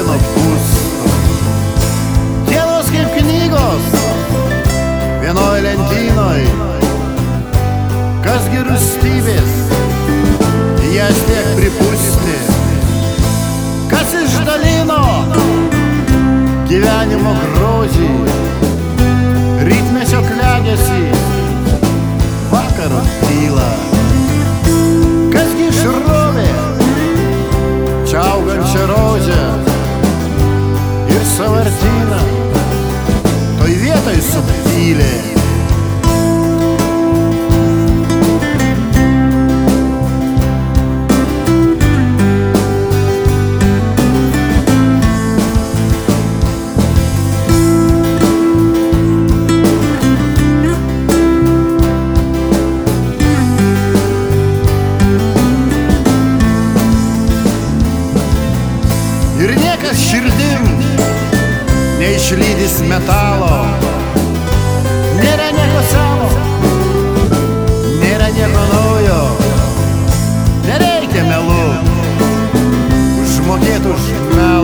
laikino būsto. Dienos kaip knygos, vienoj lentynoj, kasgi rūstybės, jas tiek pripūsti, kas išdalino gyvenimo grožį, rytmečio klegesį, vakaro tylą. Kasgi išrovė čia augančią rožę ir sąvartyną, toj vietoj subtylė. Ir niekas širdim neišlydys metalo, nėra nieko savo, nėra nieko naujo, nereikia melu užmokėt už melą.